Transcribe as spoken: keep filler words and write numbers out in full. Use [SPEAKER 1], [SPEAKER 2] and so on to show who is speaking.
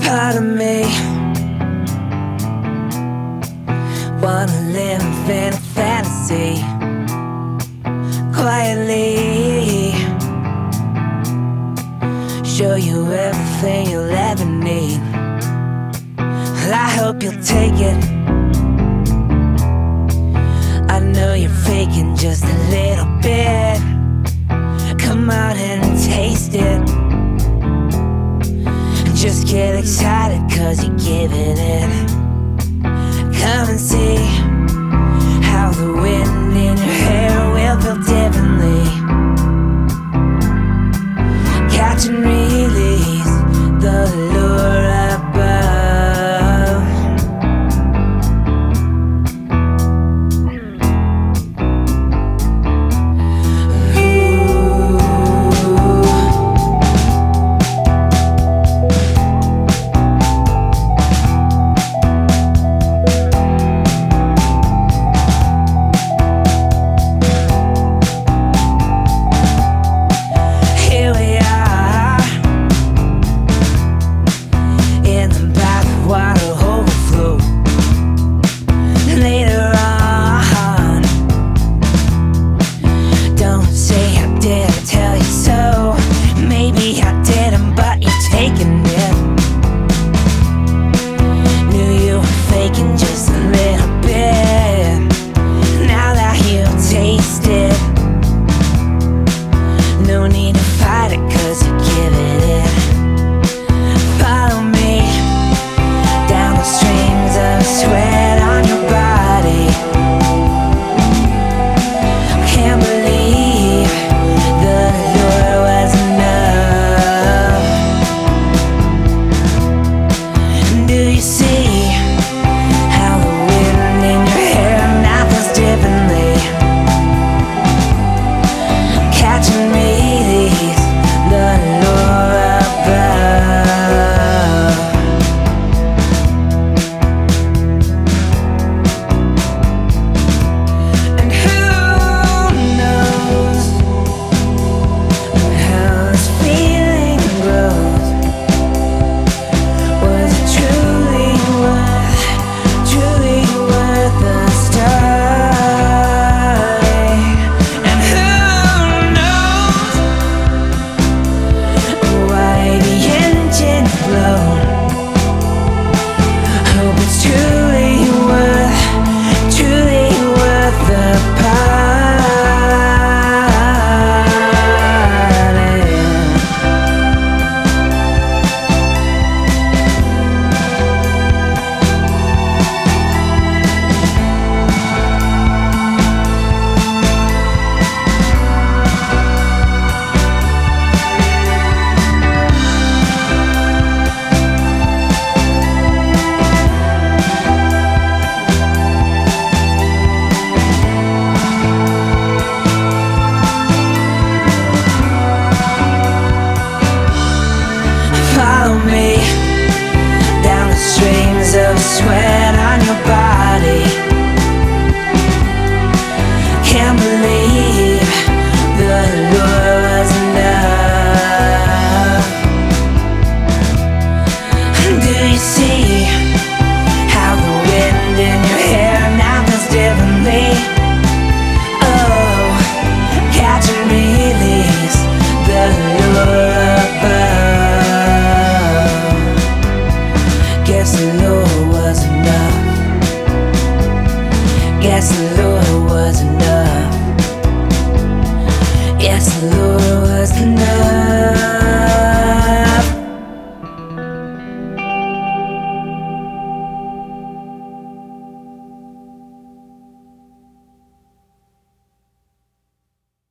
[SPEAKER 1] Part of me wanna live in a fantasy quietly, show you everything you'll ever need. Well, I hope you'll take it. I know you're faking just a little bit. Come out and taste it. Just get excited cause you're giving it. Come and see how the wind in your hair will feel differently. Catch and release the lure above. Ooh. Here we are in the backwater overflow. Later on, don't say I didn't tell you so. Maybe I didn't, but you're taking it. Knew you were faking just a little bit. Now that you taste it, no need to fight it cause you're giving it. Follow me down the streams of sweat on your body. Can't believe the lure was enough. Do you see how the wind in your hair now feels differently? Catch and release the lure above. And who knows how this feeling grows? Was it truly worth, truly worth the starting? And who knows why the engine's blown? Hope it's truly worth, truly worth the parting. Follow me down the streams of sweat on your body. Can't believe the lure was enough. Do you see how the wind in your hair now feels differently? Oh, catch and release the lure above. Guess the lure was enough. Guess the lure was enough. Yes, the lure was enough.